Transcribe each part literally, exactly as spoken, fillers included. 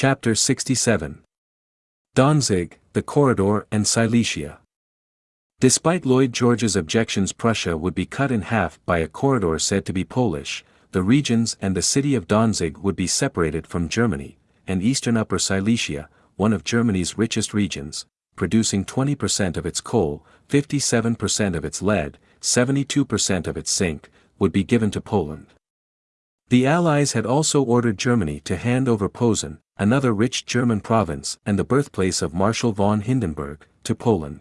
Chapter sixty-seven. Danzig, the Corridor and Silesia. Despite Lloyd George's objections, Prussia would be cut in half by a corridor said to be Polish, the regions and the city of Danzig would be separated from Germany, and eastern Upper Silesia, one of Germany's richest regions, producing twenty percent of its coal, fifty-seven percent of its lead, seventy-two percent of its zinc, would be given to Poland. The Allies had also ordered Germany to hand over Posen, another rich German province and the birthplace of Marshal von Hindenburg, to Poland.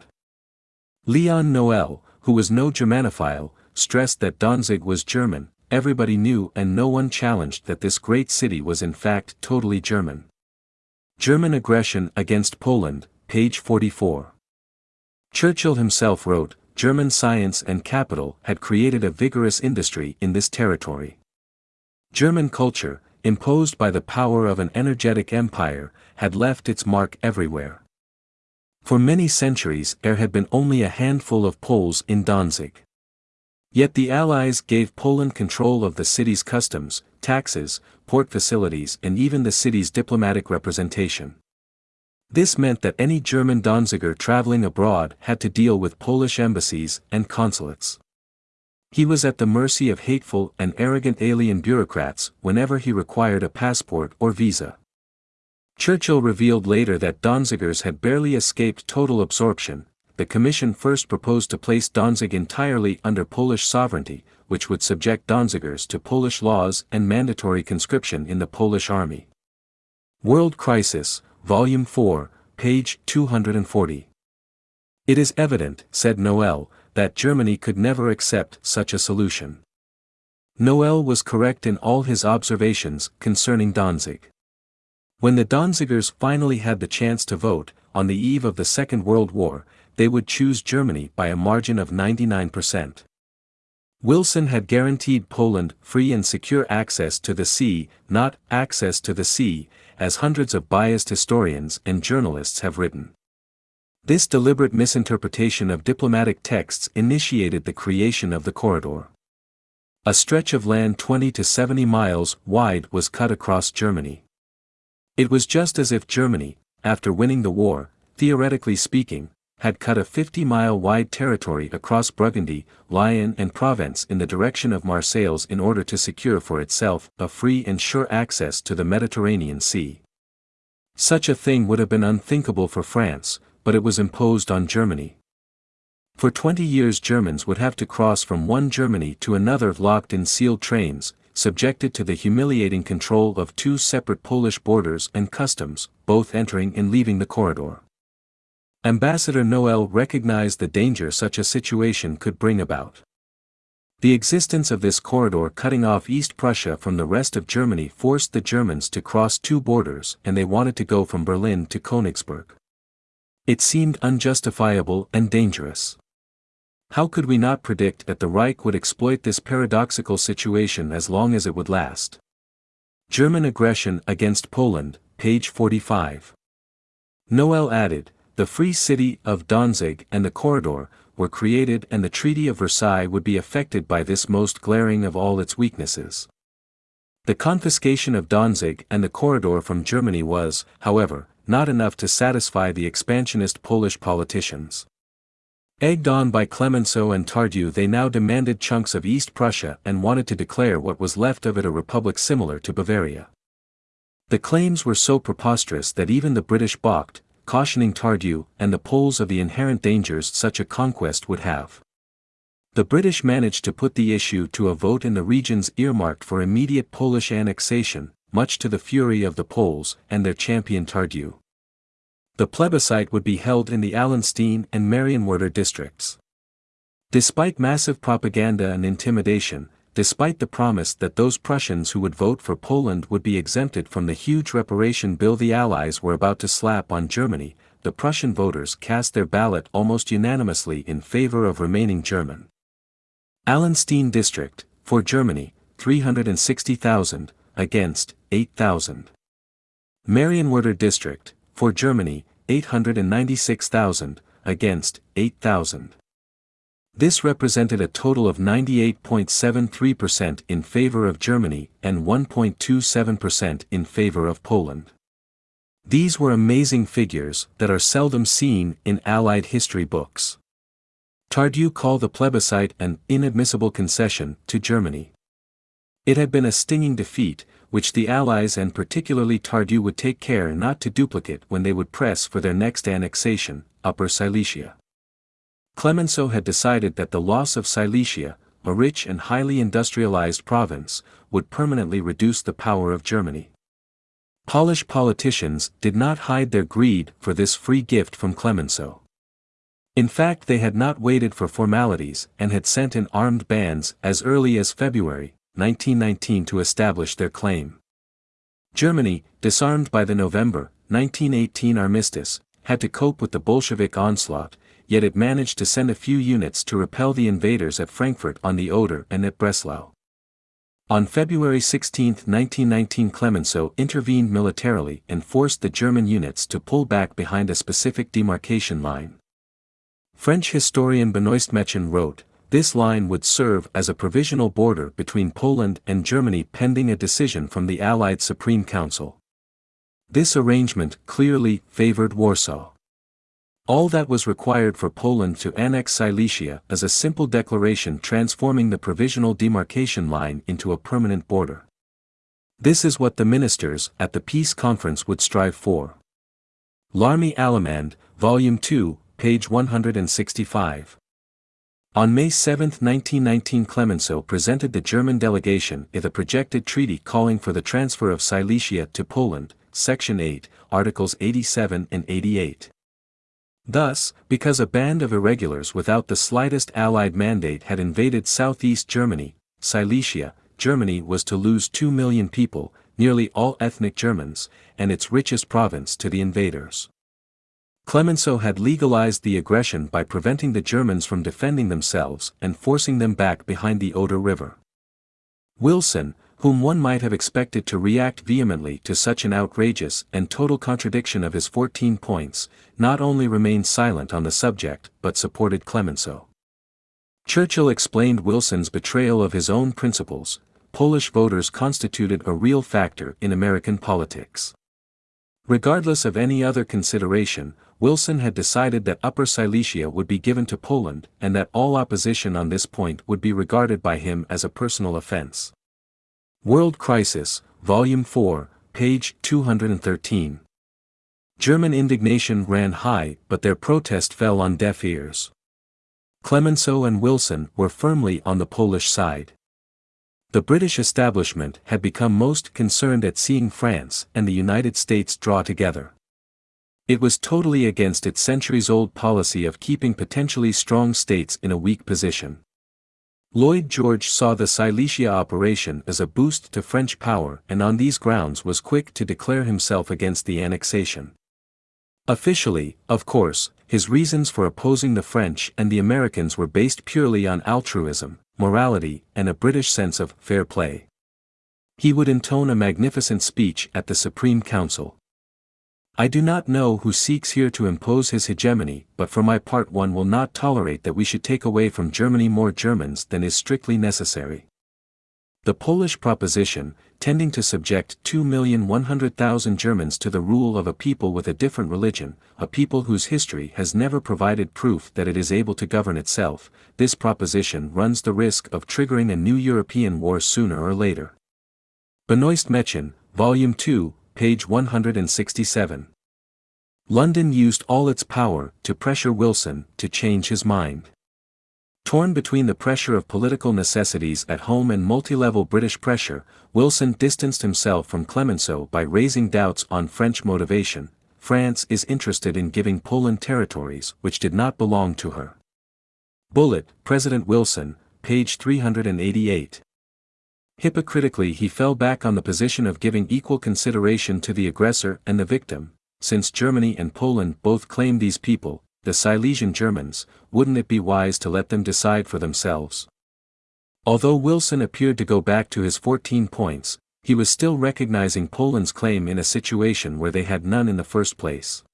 Leon Noel, who was no Germanophile, stressed that Danzig was German. Everybody knew and no one challenged that this great city was in fact totally German. German Aggression Against Poland, page forty-four. Churchill himself wrote, German science and capital had created a vigorous industry in this territory. German culture, imposed by the power of an energetic empire, had left its mark everywhere. For many centuries there had been only a handful of Poles in Danzig. Yet the Allies gave Poland control of the city's customs, taxes, port facilities and even the city's diplomatic representation. This meant that any German Danziger traveling abroad had to deal with Polish embassies and consulates. He was at the mercy of hateful and arrogant alien bureaucrats whenever he required a passport or visa. Churchill revealed later that Danzigers had barely escaped total absorption. The Commission first proposed to place Danzig entirely under Polish sovereignty, which would subject Danzigers to Polish laws and mandatory conscription in the Polish army. World Crisis, Volume four, page two hundred forty. It is evident, said Noel, that Germany could never accept such a solution. Noel was correct in all his observations concerning Danzig. When the Danzigers finally had the chance to vote, on the eve of the Second World War, they would choose Germany by a margin of ninety-nine percent. Wilson had guaranteed Poland free and secure access to the sea, not access to the sea, as hundreds of biased historians and journalists have written. This deliberate misinterpretation of diplomatic texts initiated the creation of the corridor. A stretch of land twenty to seventy miles wide was cut across Germany. It was just as if Germany, after winning the war, theoretically speaking, had cut a fifty-mile wide territory across Burgundy, Lyon and Provence in the direction of Marseilles in order to secure for itself a free and sure access to the Mediterranean Sea. Such a thing would have been unthinkable for France, but it was imposed on Germany. For twenty years Germans would have to cross from one Germany to another locked in sealed trains, subjected to the humiliating control of two separate Polish borders and customs, both entering and leaving the corridor. Ambassador Noel recognized the danger such a situation could bring about. The existence of this corridor cutting off East Prussia from the rest of Germany forced the Germans to cross two borders and they wanted to go from Berlin to Königsberg. It seemed unjustifiable and dangerous. How could we not predict that the Reich would exploit this paradoxical situation as long as it would last? German Aggression Against Poland, page forty-five. Noel added, the Free City of Danzig and the corridor were created and the Treaty of Versailles would be affected by this most glaring of all its weaknesses. The confiscation of Danzig and the corridor from Germany was, however, not enough to satisfy the expansionist Polish politicians. Egged on by Clemenceau and Tardieu, they now demanded chunks of East Prussia and wanted to declare what was left of it a republic similar to Bavaria. The claims were so preposterous that even the British balked, cautioning Tardieu and the Poles of the inherent dangers such a conquest would have. The British managed to put the issue to a vote in the regions earmarked for immediate Polish annexation, much to the fury of the Poles and their champion Tardieu. The plebiscite would be held in the Allenstein and Marienwerder districts. Despite massive propaganda and intimidation, despite the promise that those Prussians who would vote for Poland would be exempted from the huge reparation bill the Allies were about to slap on Germany, the Prussian voters cast their ballot almost unanimously in favor of remaining German. Allenstein district, for Germany, three hundred sixty thousand, against, eight thousand. Marienwerder district, for Germany, eight hundred ninety-six thousand, against, eight thousand. This represented a total of ninety-eight point seven three percent in favor of Germany and one point two seven percent in favor of Poland. These were amazing figures that are seldom seen in Allied history books. Tardieu called the plebiscite an inadmissible concession to Germany. It had been a stinging defeat, which the Allies and particularly Tardieu would take care not to duplicate when they would press for their next annexation, Upper Silesia. Clemenceau had decided that the loss of Silesia, a rich and highly industrialized province, would permanently reduce the power of Germany. Polish politicians did not hide their greed for this free gift from Clemenceau. In fact, they had not waited for formalities and had sent in armed bands as early as February nineteen nineteen to establish their claim. Germany, disarmed by the November nineteen eighteen armistice, had to cope with the Bolshevik onslaught, yet it managed to send a few units to repel the invaders at Frankfurt on the Oder and at Breslau. On February sixteenth nineteen nineteen, Clemenceau intervened militarily and forced the German units to pull back behind a specific demarcation line. French historian Benoist Mechin wrote, "This line would serve as a provisional border between Poland and Germany pending a decision from the Allied Supreme Council." This arrangement clearly favored Warsaw. All that was required for Poland to annex Silesia is a simple declaration transforming the provisional demarcation line into a permanent border. This is what the ministers at the peace conference would strive for. L'Armée Allemande, Volume two, page one hundred sixty-five. On May seventh nineteen nineteen, Clemenceau presented the German delegation with a projected treaty calling for the transfer of Silesia to Poland, Section eight, Articles eighty-seven and eighty-eight. Thus, because a band of irregulars without the slightest Allied mandate had invaded southeast Germany, Silesia, Germany was to lose two million people, nearly all ethnic Germans, and its richest province to the invaders. Clemenceau had legalized the aggression by preventing the Germans from defending themselves and forcing them back behind the Oder River. Wilson, whom one might have expected to react vehemently to such an outrageous and total contradiction of his fourteen points, not only remained silent on the subject but supported Clemenceau. Churchill explained Wilson's betrayal of his own principles. Polish voters constituted a real factor in American politics. Regardless of any other consideration, Wilson had decided that Upper Silesia would be given to Poland and that all opposition on this point would be regarded by him as a personal offense. World Crisis, Volume four, page two hundred thirteen. German indignation ran high, but their protest fell on deaf ears. Clemenceau and Wilson were firmly on the Polish side. The British establishment had become most concerned at seeing France and the United States draw together. It was totally against its centuries-old policy of keeping potentially strong states in a weak position. Lloyd George saw the Silesia operation as a boost to French power and on these grounds was quick to declare himself against the annexation. Officially, of course, his reasons for opposing the French and the Americans were based purely on altruism, morality, and a British sense of fair play. He would intone a magnificent speech at the Supreme Council. "I do not know who seeks here to impose his hegemony, but for my part one will not tolerate that we should take away from Germany more Germans than is strictly necessary." The Polish proposition, tending to subject two million one hundred thousand Germans to the rule of a people with a different religion, a people whose history has never provided proof that it is able to govern itself, this proposition runs the risk of triggering a new European war sooner or later. Benoist Mechin, Volume two, page one hundred sixty-seven. London used all its power to pressure Wilson to change his mind. Torn between the pressure of political necessities at home and multi-level British pressure, Wilson distanced himself from Clemenceau by raising doubts on French motivation. France is interested in giving Poland territories which did not belong to her. Bullitt, President Wilson, page three hundred eighty-eight. Hypocritically he fell back on the position of giving equal consideration to the aggressor and the victim. Since Germany and Poland both claim these people, the Silesian Germans, wouldn't it be wise to let them decide for themselves? Although Wilson appeared to go back to his fourteen points, he was still recognizing Poland's claim in a situation where they had none in the first place.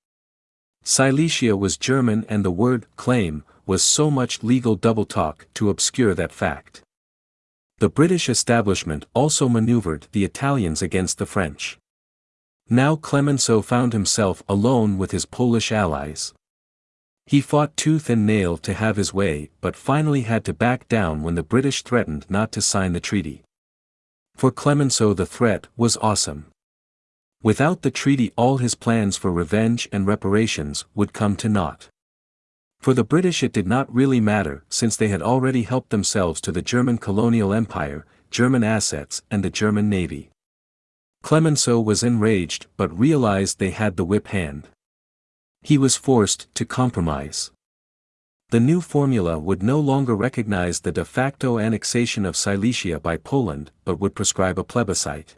Silesia was German and the word claim was so much legal double-talk to obscure that fact. The British establishment also maneuvered the Italians against the French. Now Clemenceau found himself alone with his Polish allies. He fought tooth and nail to have his way, but finally had to back down when the British threatened not to sign the treaty. For Clemenceau the threat was awesome. Without the treaty all his plans for revenge and reparations would come to naught. For the British it did not really matter since they had already helped themselves to the German colonial empire, German assets and the German navy. Clemenceau was enraged but realized they had the whip hand. He was forced to compromise. The new formula would no longer recognize the de facto annexation of Silesia by Poland but would prescribe a plebiscite.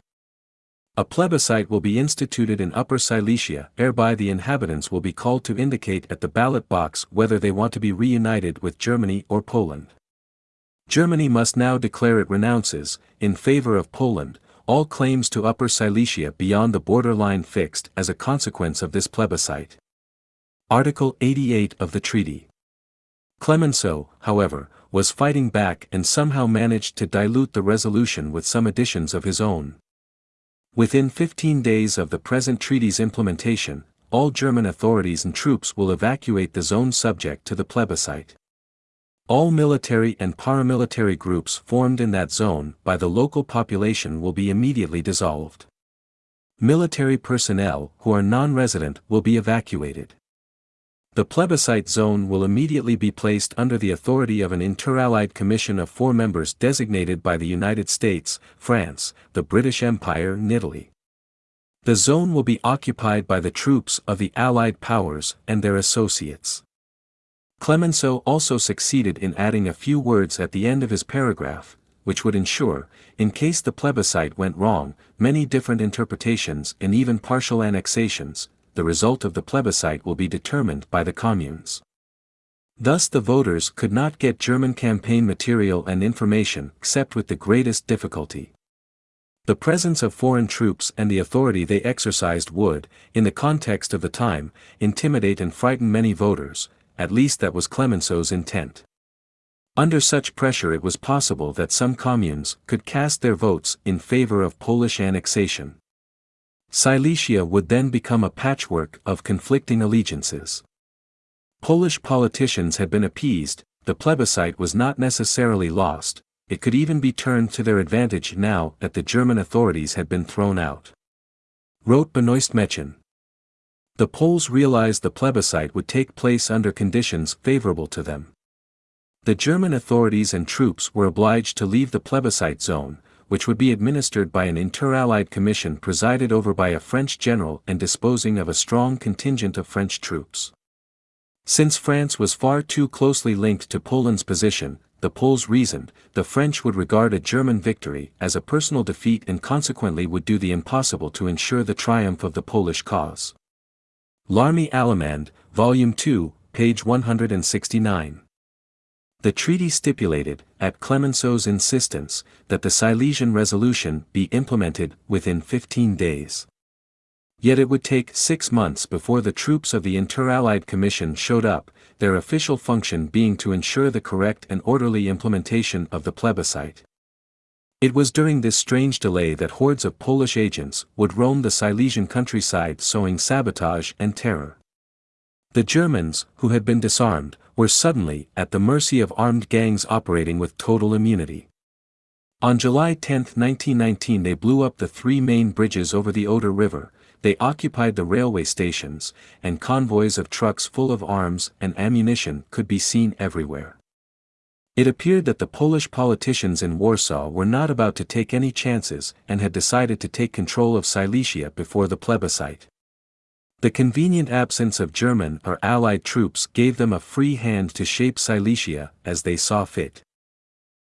A plebiscite will be instituted in Upper Silesia, whereby the inhabitants will be called to indicate at the ballot box whether they want to be reunited with Germany or Poland. Germany must now declare it renounces, in favor of Poland, all claims to Upper Silesia beyond the border line fixed as a consequence of this plebiscite. Article eighty-eight of the treaty. Clemenceau, however, was fighting back and somehow managed to dilute the resolution with some additions of his own. Within fifteen days of the present treaty's implementation, all German authorities and troops will evacuate the zone subject to the plebiscite. All military and paramilitary groups formed in that zone by the local population will be immediately dissolved. Military personnel who are non-resident will be evacuated. The plebiscite zone will immediately be placed under the authority of an Inter-Allied Commission of four members designated by the United States, France, the British Empire and Italy. The zone will be occupied by the troops of the Allied powers and their associates. Clemenceau also succeeded in adding a few words at the end of his paragraph, which would ensure, in case the plebiscite went wrong, many different interpretations and even partial annexations. The result of the plebiscite will be determined by the communes. Thus the voters could not get German campaign material and information except with the greatest difficulty. The presence of foreign troops and the authority they exercised would, in the context of the time, intimidate and frighten many voters, at least that was Clemenceau's intent. Under such pressure it was possible that some communes could cast their votes in favor of Polish annexation. Silesia would then become a patchwork of conflicting allegiances. Polish politicians had been appeased, the plebiscite was not necessarily lost, it could even be turned to their advantage now that the German authorities had been thrown out. Wrote Benoist Mechan. The Poles realized the plebiscite would take place under conditions favorable to them. The German authorities and troops were obliged to leave the plebiscite zone, which would be administered by an Inter-Allied Commission presided over by a French general and disposing of a strong contingent of French troops. Since France was far too closely linked to Poland's position, the Poles reasoned, the French would regard a German victory as a personal defeat and consequently would do the impossible to ensure the triumph of the Polish cause. L'Armée Allemande, Volume two, page one hundred sixty-nine. The treaty stipulated, at Clemenceau's insistence, that the Silesian resolution be implemented within fifteen days. Yet it would take six months before the troops of the Inter-Allied Commission showed up, their official function being to ensure the correct and orderly implementation of the plebiscite. It was during this strange delay that hordes of Polish agents would roam the Silesian countryside sowing sabotage and terror. The Germans, who had been disarmed, were suddenly at the mercy of armed gangs operating with total immunity. On July tenth nineteen nineteen they blew up the three main bridges over the Oder River, they occupied the railway stations, and convoys of trucks full of arms and ammunition could be seen everywhere. It appeared that the Polish politicians in Warsaw were not about to take any chances and had decided to take control of Silesia before the plebiscite. The convenient absence of German or Allied troops gave them a free hand to shape Silesia as they saw fit.